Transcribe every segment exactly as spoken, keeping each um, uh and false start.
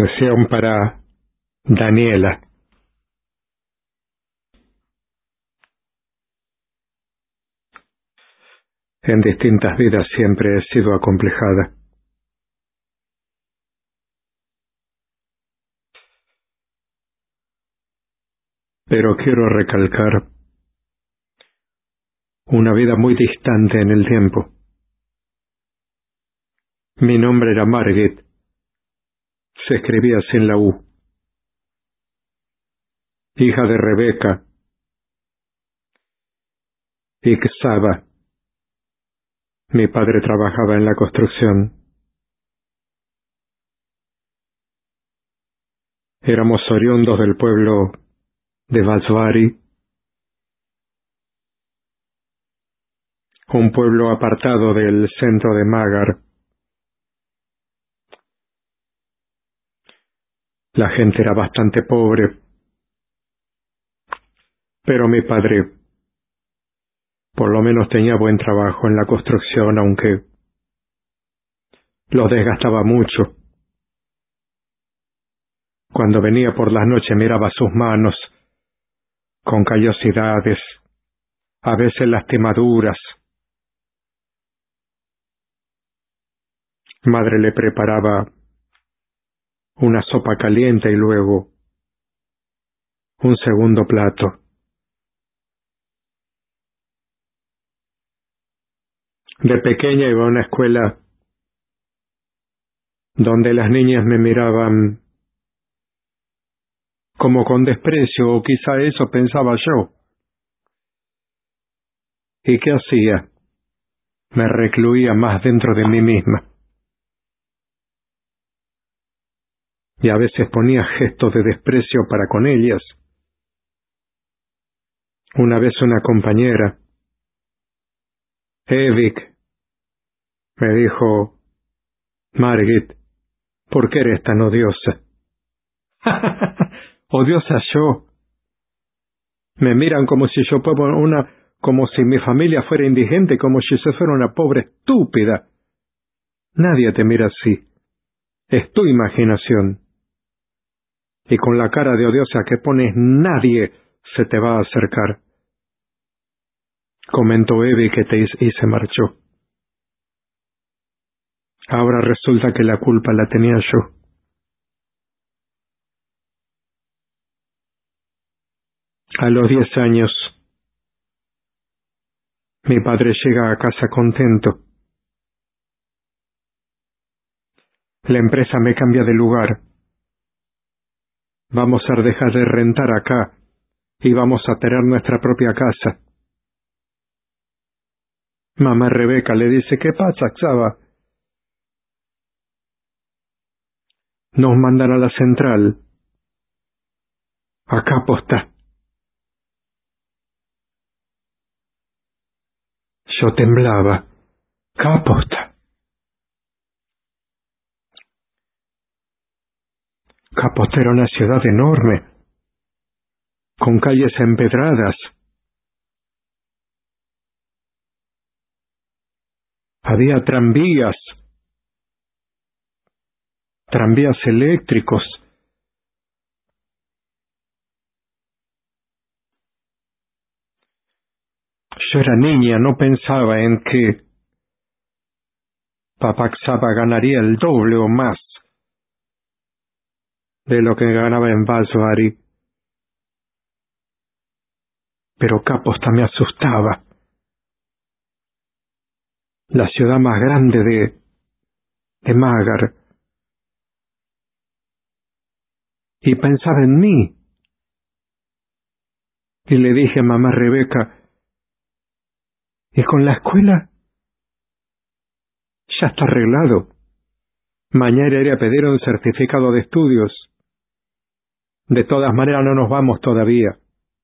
Sesión para Daniela. En distintas vidas siempre he sido acomplejada. Pero quiero recalcar una vida muy distante en el tiempo. Mi nombre era Margit. Se escribía sin la U. Hija de Rebeca y Xaba. Mi padre trabajaba en la construcción. Éramos oriundos del pueblo de Basvari, un pueblo apartado del centro de Magar. La gente era bastante pobre, pero mi padre por lo menos tenía buen trabajo en la construcción, aunque lo desgastaba mucho. Cuando venía por las noches miraba sus manos con callosidades, a veces lastimaduras. Madre le preparaba una sopa caliente y luego un segundo plato. De pequeña iba a una escuela donde las niñas me miraban como con desprecio, o quizá eso pensaba yo. ¿Y qué hacía? Me recluía más dentro de mí misma. Y a veces ponía gestos de desprecio para con ellas. Una vez una compañera, Evik, me dijo: Margit, ¿por qué eres tan odiosa? Odiosa yo. Me miran como si yo fuera una, como si mi familia fuera indigente, como si yo fuera una pobre estúpida. Nadie te mira así. Es tu imaginación. Y con la cara de odiosa que pones, nadie se te va a acercar. Comentó Evie que te y se marchó. Ahora resulta que la culpa la tenía yo. A los diez años, mi padre llega a casa contento. La empresa me cambia de lugar. Vamos a dejar de rentar acá y vamos a tener nuestra propia casa. Mamá Rebeca le dice: ¿qué pasa, Xaba? Nos mandan a la central. Acá posta. Yo temblaba. Caposta. Caposta era una ciudad enorme, con calles empedradas. Había tranvías, tranvías eléctricos. Yo era niña, no pensaba en que papá Xaba ganaría el doble o más de lo que ganaba en Basvari. Pero Caposta me asustaba. La ciudad más grande de, de Magar. Y pensaba en mí. Y le dije a mamá Rebeca: ¿y con la escuela? Ya está arreglado. Mañana iré a pedir un certificado de estudios. De todas maneras no nos vamos todavía.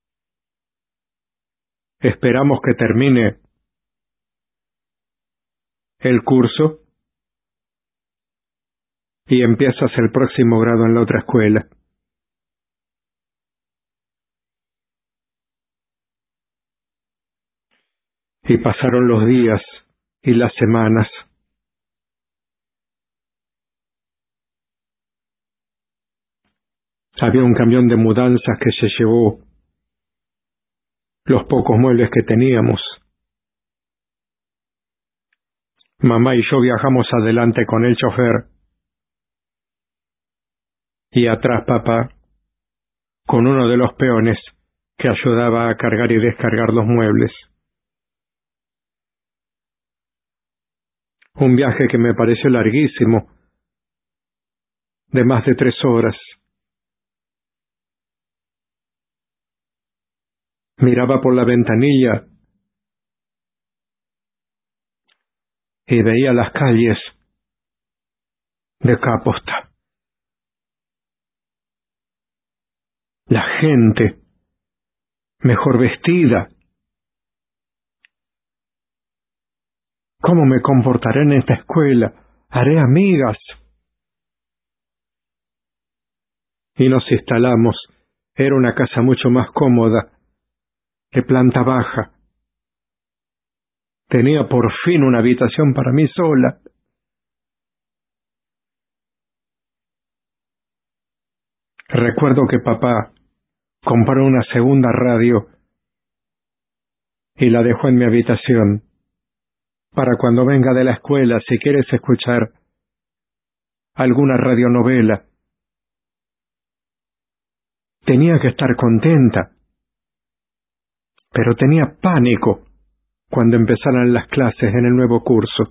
Esperamos que termine el curso y empiezas el próximo grado en la otra escuela. Y pasaron los días y las semanas. Había un camión de mudanzas que se llevó los pocos muebles que teníamos. Mamá y yo viajamos adelante con el chofer y atrás papá con uno de los peones que ayudaba a cargar y descargar los muebles. Un viaje que me pareció larguísimo, de más de tres horas. Miraba por la ventanilla y veía las calles de Caposta. La gente, mejor vestida. ¿Cómo me comportaré en esta escuela? ¿Haré amigas? Y nos instalamos. Era una casa mucho más cómoda, de planta baja. Tenía por fin una habitación para mí sola. Recuerdo que papá compró una segunda radio y la dejó en mi habitación para cuando venga de la escuela, si quieres escuchar alguna radionovela. Tenía que estar contenta, pero tenía pánico cuando empezaran las clases en el nuevo curso.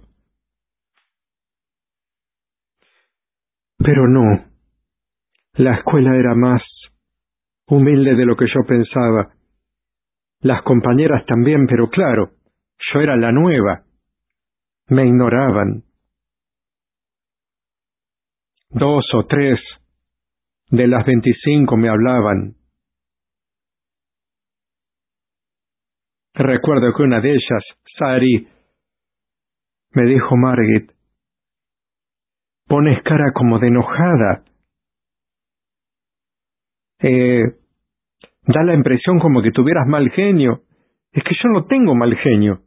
Pero no, la escuela era más humilde de lo que yo pensaba. Las compañeras también, pero claro, yo era la nueva. Me ignoraban. Dos o tres de las veinticinco me hablaban. Recuerdo que una de ellas, Sari, me dijo: Margit, pones cara como de enojada. Eh, da la impresión como que tuvieras mal genio. Es que yo no tengo mal genio.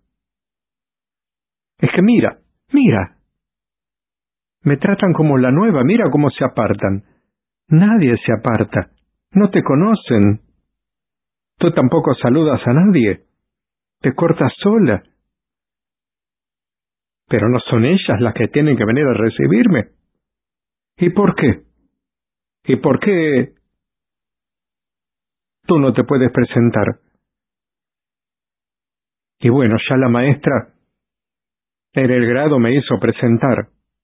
Es que mira, mira. Me tratan como la nueva, mira cómo se apartan. Nadie se aparta. No te conocen. Tú tampoco saludas a nadie. Te cortas sola. Pero no son ellas las que tienen que venir a recibirme. ¿Y por qué? ¿Y por qué tú no te puedes presentar? Y bueno, ya la maestra en el grado me hizo presentar.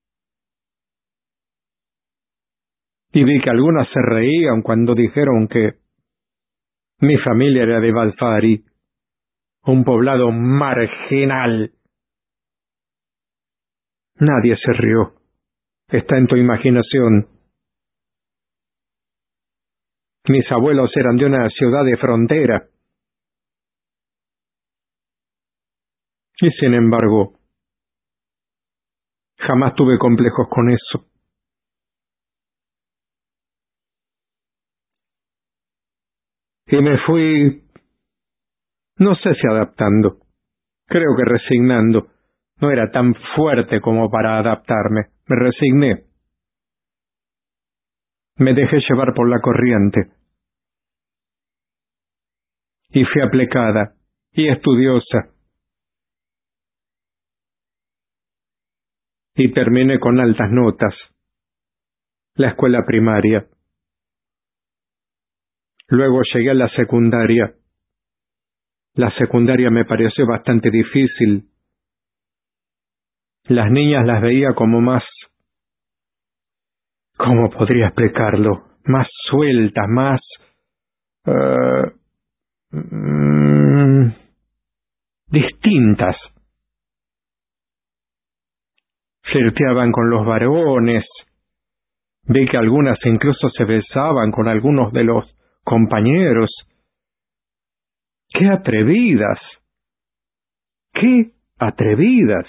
Y vi que algunas se reían cuando dijeron que mi familia era de Valfari, un poblado marginal. Nadie se rió. Está en tu imaginación. Mis abuelos eran de una ciudad de frontera. Y sin embargo, jamás tuve complejos con eso. Y me fui, no sé si adaptando, creo que resignando. No era tan fuerte como para adaptarme. Me resigné. Me dejé llevar por la corriente. Y fui aplicada y estudiosa. Y terminé con altas notas la escuela primaria. Luego llegué a la secundaria. La secundaria me pareció bastante difícil. Las niñas las veía como más... ¿Cómo podría explicarlo? Más sueltas, más... Uh, mm, distintas. Flirteaban con los varones. Vi que algunas incluso se besaban con algunos de los compañeros. ¡Qué atrevidas! ¡Qué atrevidas!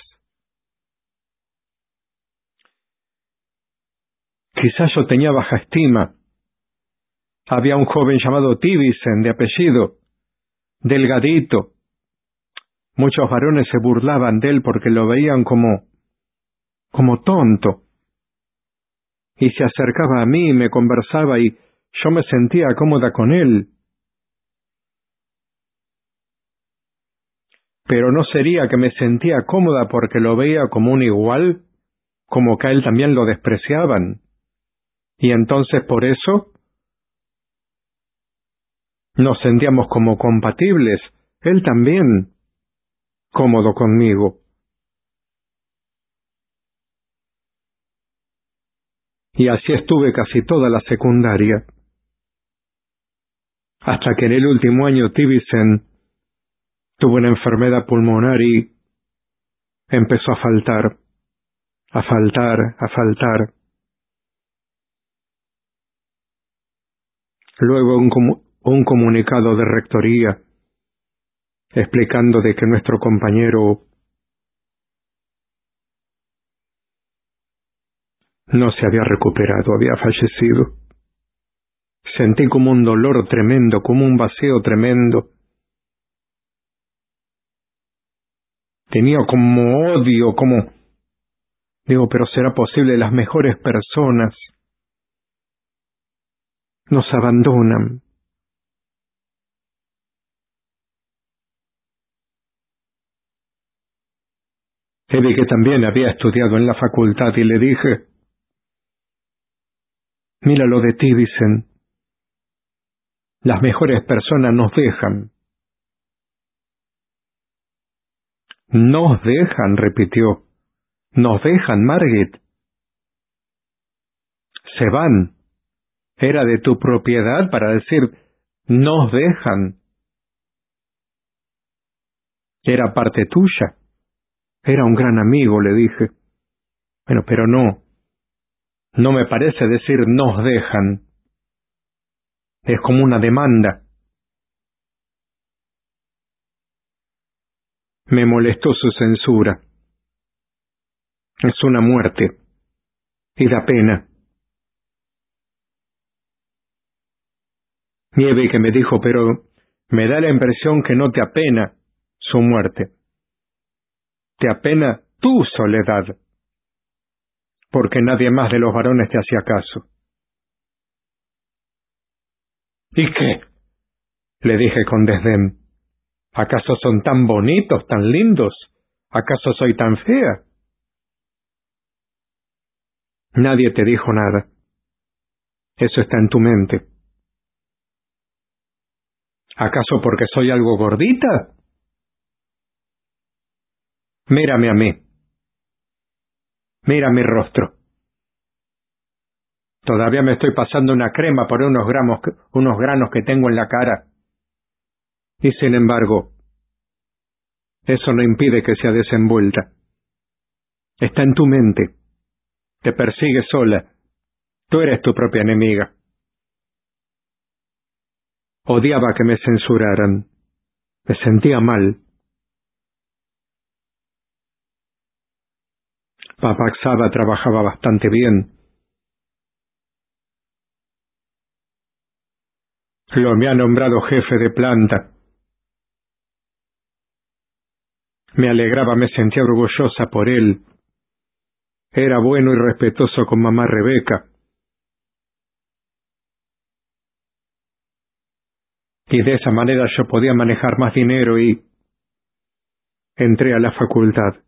Quizás yo tenía baja estima. Había un joven llamado Tibisen, de apellido, delgadito. Muchos varones se burlaban de él porque lo veían como, como tonto. Y se acercaba a mí y me conversaba y Yo me sentía cómoda con él. Pero ¿no sería que me sentía cómoda porque lo veía como un igual? Como que a él también lo despreciaban. Y entonces por eso nos sentíamos como compatibles. Él también cómodo conmigo. Y así estuve casi toda la secundaria. Hasta que en el último año Tibisen tuvo una enfermedad pulmonar y empezó a faltar, a faltar, a faltar. Luego un, comu- un comunicado de rectoría explicando de que nuestro compañero no se había recuperado, había fallecido. Sentí como un dolor tremendo, como un vacío tremendo. Tenía como odio, como... Digo, pero ¿será posible? Las mejores personas nos abandonan. Él que también había estudiado en la facultad y le dije, mira lo de Tibisen, las mejores personas nos dejan. Nos dejan, repitió. Nos dejan, Margit. Se van. Era de tu propiedad para decir, nos dejan. Era parte tuya. Era un gran amigo, le dije. Bueno, pero no. No me parece decir nos dejan. Es como una demanda. Me molestó su censura. Es una muerte. Y da pena. Nieve que me dijo, pero me da la impresión que no te apena su muerte. Te apena tu soledad, porque nadie más de los varones te hacía caso. ¿Y qué? Le dije con desdén. ¿Acaso son tan bonitos, tan lindos? ¿Acaso soy tan fea? Nadie te dijo nada. Eso está en tu mente. ¿Acaso porque soy algo gordita? Mírame a mí. Mira mi rostro. Todavía me estoy pasando una crema por unos gramos, unos granos que tengo en la cara. Y sin embargo, eso no impide que sea desenvuelta. Está en tu mente. Te persigue sola. Tú eres tu propia enemiga. Odiaba que me censuraran. Me sentía mal. Papak Saba trabajaba bastante bien. Lo me ha nombrado jefe de planta. Me alegraba, me sentía orgullosa por él. Era bueno y respetuoso con mamá Rebeca. Y de esa manera yo podía manejar más dinero y entré a la facultad.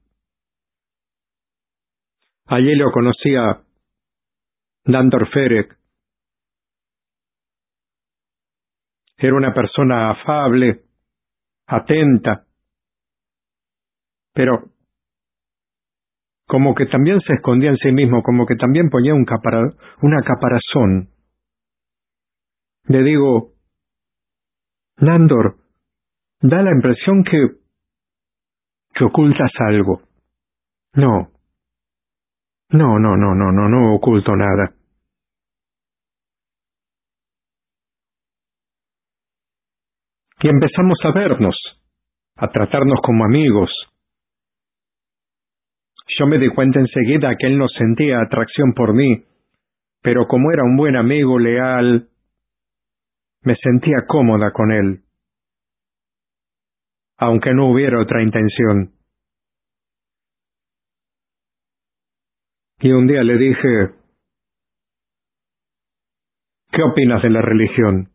Allí lo conocí a Dandor Ferek. Era una persona afable, atenta, pero como que también se escondía en sí mismo, como que también ponía un capara, una caparazón. Le digo, Nandor, da la impresión que, que ocultas algo. No, no, no, no, no, no, no oculto nada. Y empezamos a vernos, a tratarnos como amigos. Yo me di cuenta enseguida que él no sentía atracción por mí, pero como era un buen amigo leal, me sentía cómoda con él, aunque no hubiera otra intención. Y un día le dije, ¿Qué opinas de la religión?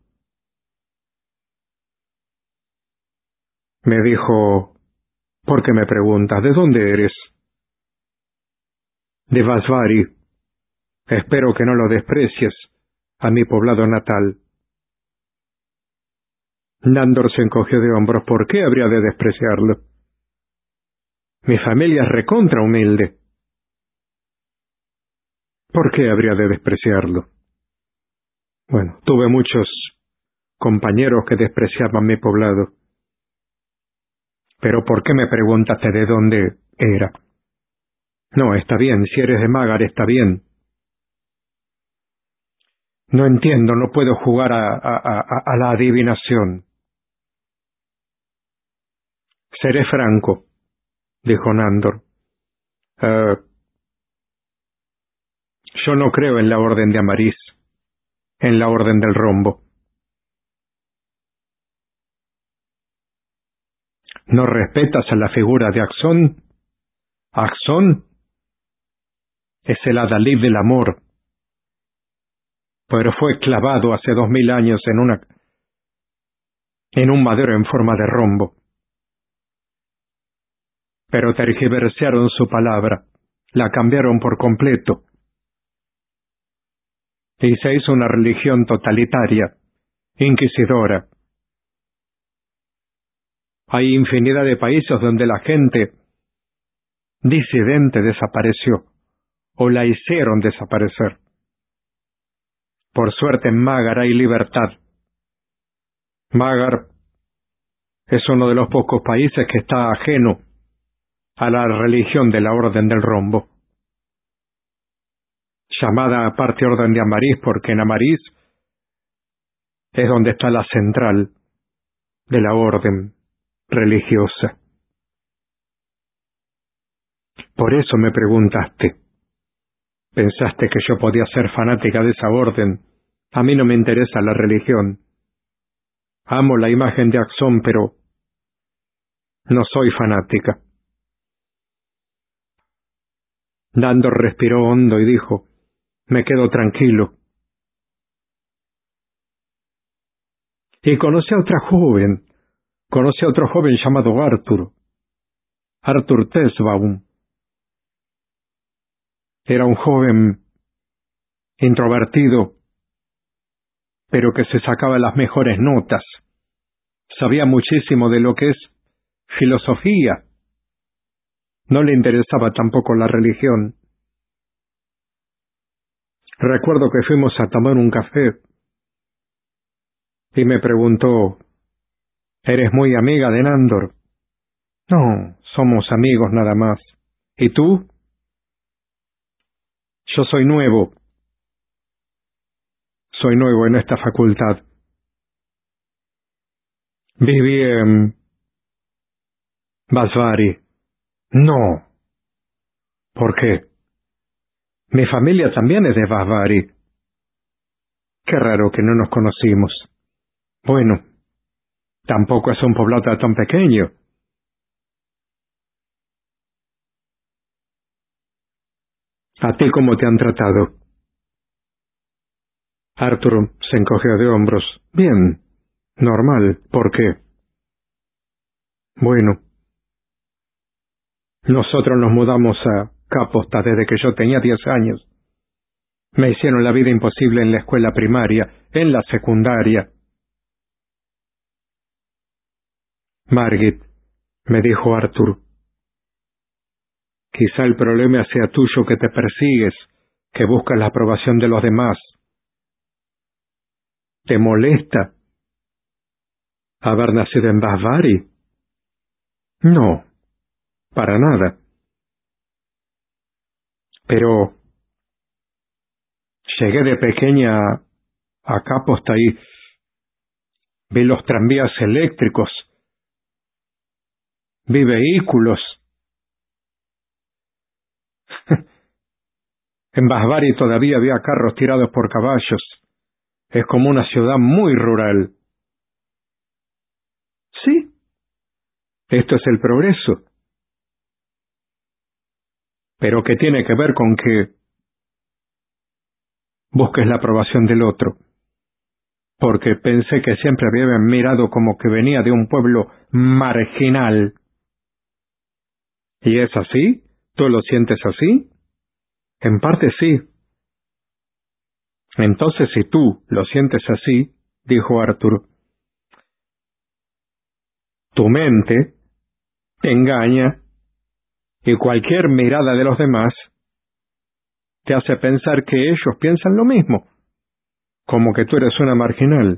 Me dijo, ¿por qué me preguntas? ¿De dónde eres? De Vasvari. Espero que no lo desprecies, a mi poblado natal. Nandor se encogió de hombros. ¿Por qué habría de despreciarlo? Mi familia es recontra humilde. ¿Por qué habría de despreciarlo? Bueno, tuve muchos compañeros que despreciaban mi poblado. Pero ¿por qué me preguntaste de dónde era? No, está bien, si eres de Magar está bien. No entiendo, no puedo jugar a, a, a, a la adivinación. Seré franco, dijo Nandor. Uh, yo no creo en la Orden de Amarís, en la Orden del Rombo. ¿No respetas a la figura de Axón? Axón es el adalid del amor, pero fue clavado hace dos mil años en una en un madero en forma de rombo. Pero tergiversaron su palabra, la cambiaron por completo, y se hizo una religión totalitaria, inquisidora. Hay infinidad de países donde la gente disidente desapareció, o la hicieron desaparecer. Por suerte en Magar hay libertad. Magar es uno de los pocos países que está ajeno a la religión de la Orden del Rombo, llamada aparte Orden de Amarís porque en Amarís es donde está la central de la orden religiosa. Por eso me preguntaste. Pensaste que yo podía ser fanática de esa orden. A mí no me interesa la religión. Amo la imagen de Axón, pero no soy fanática. Nandor respiró hondo y dijo, me quedo tranquilo. Y conocí a otra joven. Conocí a otro joven llamado Arthur. Arthur Tesbaum. Era un joven introvertido, pero que se sacaba las mejores notas. Sabía muchísimo de lo que es filosofía. No le interesaba tampoco la religión. Recuerdo que fuimos a tomar un café y me preguntó, ¿eres muy amiga de Nandor? No, somos amigos nada más. ¿Y tú? Yo soy nuevo. Soy nuevo en esta facultad. Viví en Vasvari. No. ¿Por qué? Mi familia también es de Vasvari. Qué raro que no nos conocimos. Bueno, tampoco es un poblado tan pequeño. ¿A ti cómo te han tratado? Arthur se encogió de hombros. Bien, normal. ¿Por qué? Bueno, nosotros nos mudamos a Caposta desde que yo tenía diez años. Me hicieron la vida imposible en la escuela primaria, en la secundaria. Margit, me dijo Arthur, quizá el problema sea tuyo, que te persigues, que buscas la aprobación de los demás. ¿Te molesta haber nacido en Vasvari? No, para nada. Pero llegué de pequeña a Caposta y vi los tranvías eléctricos, vi vehículos. En Vasvari todavía había carros tirados por caballos. Es como una ciudad muy rural. Sí, esto es el progreso. Pero ¿qué tiene que ver con que busques la aprobación del otro? porque pensé que siempre me habían mirado como que venía de un pueblo marginal. ¿Y es así? ¿Tú lo sientes así? En parte sí. Entonces, si tú lo sientes así, dijo Arthur, tu mente te engaña y cualquier mirada de los demás te hace pensar que ellos piensan lo mismo, como que tú eres una marginal.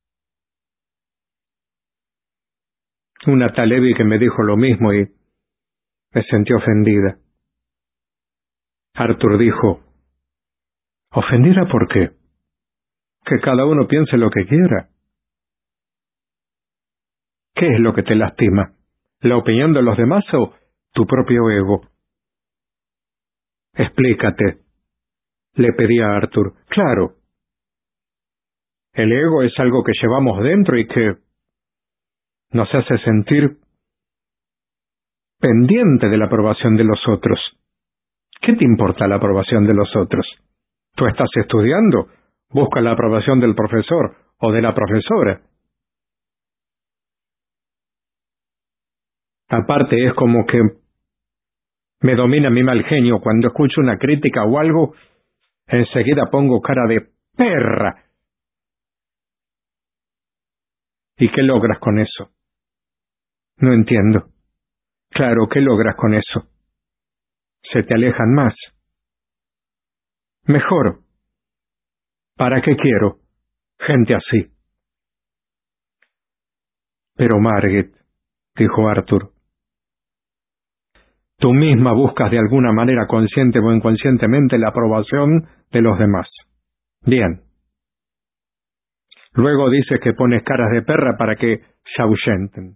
Una tal Evie que me dijo lo mismo y me sentí ofendida. Arthur dijo, ¿ofendida por qué? Que cada uno piense lo que quiera. ¿Qué es lo que te lastima? ¿La opinión de los demás o tu propio ego? Explícate, le pedí a Arthur. Claro, el ego es algo que llevamos dentro y que nos hace sentir pendiente de la aprobación de los otros. ¿Qué te importa la aprobación de los otros? Tú estás estudiando, busca la aprobación del profesor o de la profesora. Aparte es como que me domina mi mal genio. Cuando escucho una crítica o algo, enseguida pongo cara de perra. ¿Y qué logras con eso? No entiendo. Claro, ¿qué logras con eso? Se te alejan más. Mejor. ¿Para qué quiero gente así? Pero Margit, dijo Arthur, tú misma buscas de alguna manera consciente o inconscientemente la aprobación de los demás. Bien. Luego dices que pones caras de perra para que se ahuyenten.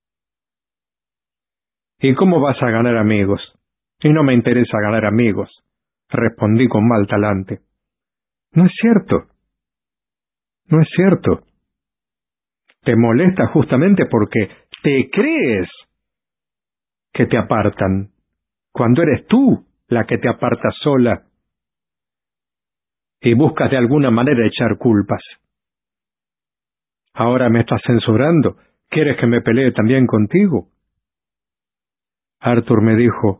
¿Y cómo vas a ganar amigos? Y no me interesa ganar amigos, respondí con mal talante. No es cierto. No es cierto. Te molesta justamente porque te crees que te apartan, cuando eres tú la que te aparta sola y buscas de alguna manera echar culpas. Ahora me estás censurando. ¿Quieres que me pelee también contigo? Arthur me dijo,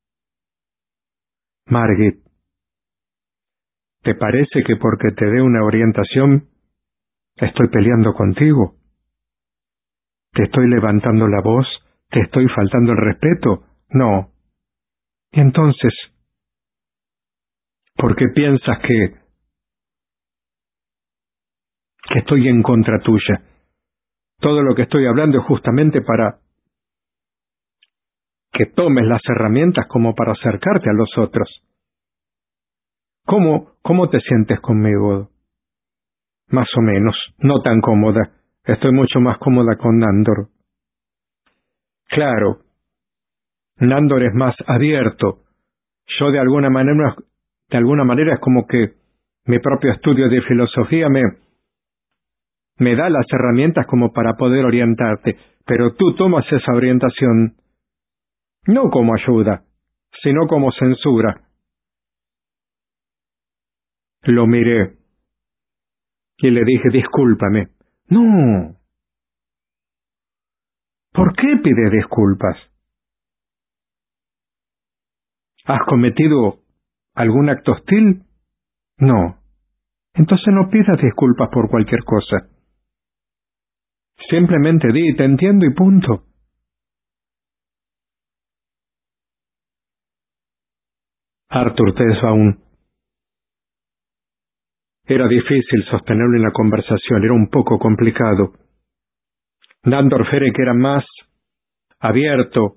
Margit, ¿te parece que porque te dé una orientación estoy peleando contigo? ¿Te estoy levantando la voz? ¿Te estoy faltando el respeto? No. ¿Y entonces? ¿Por qué piensas que, que estoy en contra tuya? Todo lo que estoy hablando es justamente para que tomes las herramientas como para acercarte a los otros. ¿Cómo, cómo te sientes conmigo? Más o menos, no tan cómoda. Estoy mucho más cómoda con Nandor. Claro, Nandor es más abierto. Yo de alguna manera, de alguna manera es como que mi propio estudio de filosofía me, me da las herramientas como para poder orientarte, pero tú tomas esa orientación no como ayuda, sino como censura. Lo miré y le dije, discúlpame. No. ¿Por qué pides disculpas? ¿Has cometido algún acto hostil? No. Entonces no pidas disculpas por cualquier cosa. Simplemente di, te entiendo y punto. Arthur Tesfaun. Era difícil sostenerlo en la conversación, era un poco complicado. Nandor Ferek era más abierto.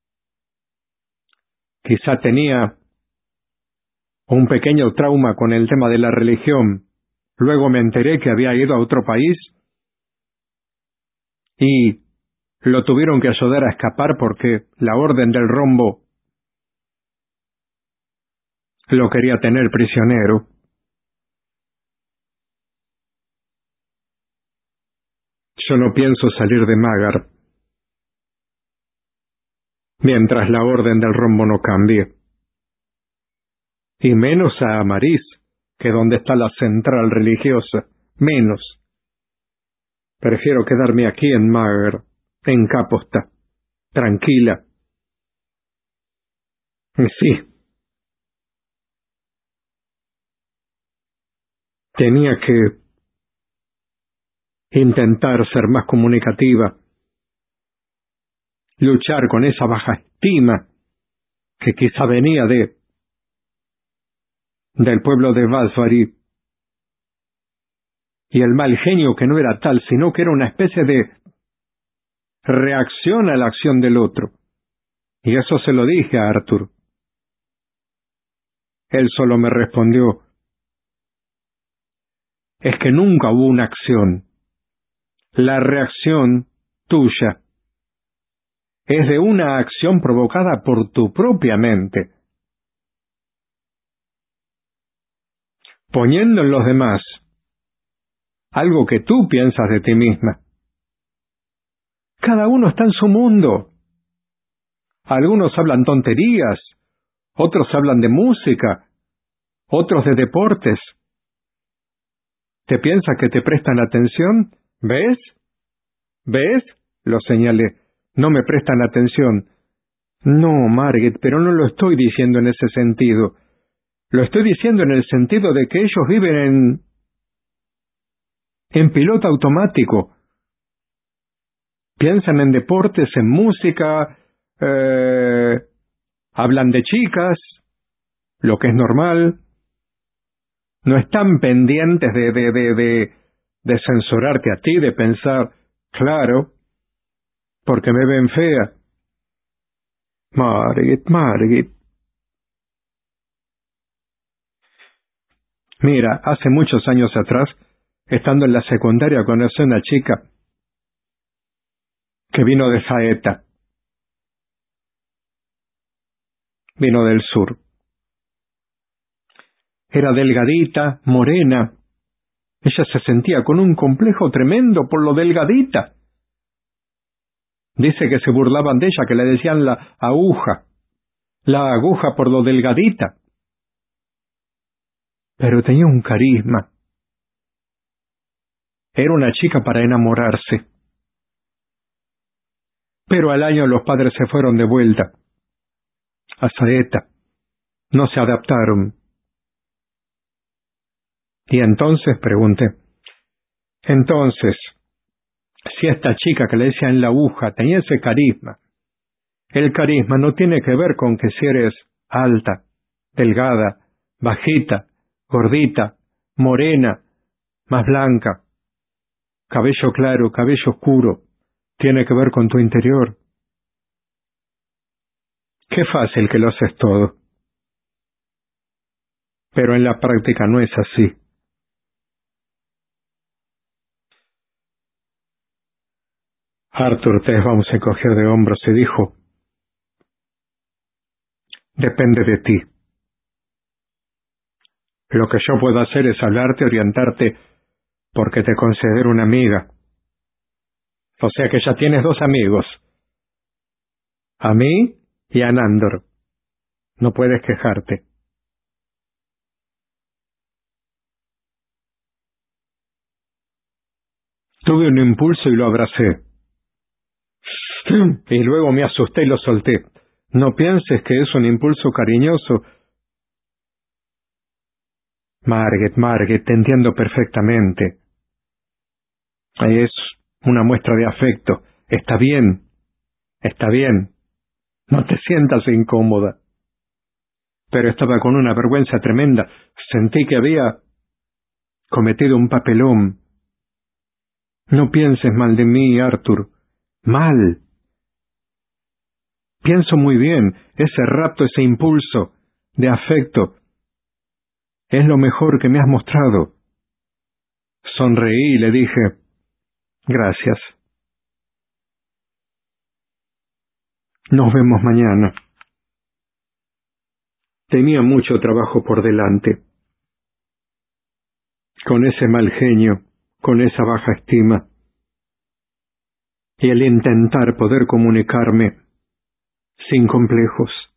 Quizá tenía un pequeño trauma con el tema de la religión. Luego me enteré que había ido a otro país y lo tuvieron que ayudar a escapar porque la Orden del Rombo lo quería tener prisionero. Yo no pienso salir de Magar mientras la Orden del Rombo no cambie. Y menos a Amaris, que donde está la central religiosa, menos. Prefiero quedarme aquí en Mager, en Caposta, tranquila. Sí. Tenía que intentar ser más comunicativa, luchar con esa baja estima que quizá venía de del pueblo de Valsbury, y el mal genio que no era tal, sino que era una especie de reacción a la acción del otro. Y eso se lo dije a Arthur. Él solo me respondió: es que nunca hubo una acción. La reacción tuya es de una acción provocada por tu propia mente, poniendo en los demás algo que tú piensas de ti misma. Cada uno está en su mundo. Algunos hablan tonterías, otros hablan de música, otros de deportes. ¿Te piensas que te prestan atención? ¿Ves? ¿Ves? Lo señalé. No me prestan atención. No, Margaret, pero no lo estoy diciendo en ese sentido. Lo estoy diciendo en el sentido de que ellos viven en... en piloto automático. Piensan en deportes, en música, eh, hablan de chicas, lo que es normal. No están pendientes de, de, de, de, de censurarte a ti, de pensar, claro, porque me ven fea. Margaret, Margaret. Mira, hace muchos años atrás, estando en la secundaria, conocí a una chica que vino de Saeta. Vino del sur. Era delgadita, morena. Ella se sentía con un complejo tremendo por lo delgadita. Dice que se burlaban de ella, que le decían la aguja, la aguja por lo delgadita. Pero tenía un carisma. Era una chica para enamorarse. Pero al año los padres se fueron de vuelta a Saeta. No se adaptaron. Y entonces pregunté, entonces, si esta chica que le decían la aguja tenía ese carisma, el carisma no tiene que ver con que si eres alta, delgada, bajita, gordita, morena, más blanca, cabello claro, cabello oscuro, tiene que ver con tu interior. Qué fácil que lo haces todo. Pero en la práctica no es así. Arthur Tesbaum se cogió de hombros y dijo, depende de ti. Lo que yo puedo hacer es hablarte, orientarte, porque te considero una amiga. O sea que ya tienes dos amigos. A mí y a Nandor. No puedes quejarte. Tuve un impulso y lo abracé. Y luego me asusté y lo solté. No pienses que es un impulso cariñoso. Margaret, Margaret, te entiendo perfectamente. Es una muestra de afecto. Está bien. Está bien. No te sientas incómoda. Pero estaba con una vergüenza tremenda. Sentí que había cometido un papelón. No pienses mal de mí, Arthur. Mal. Pienso muy bien. Ese rapto, ese impulso de afecto, es lo mejor que me has mostrado. Sonreí y le dije, gracias. Nos vemos mañana. Tenía mucho trabajo por delante. Con ese mal genio, con esa baja estima, y el intentar poder comunicarme sin complejos.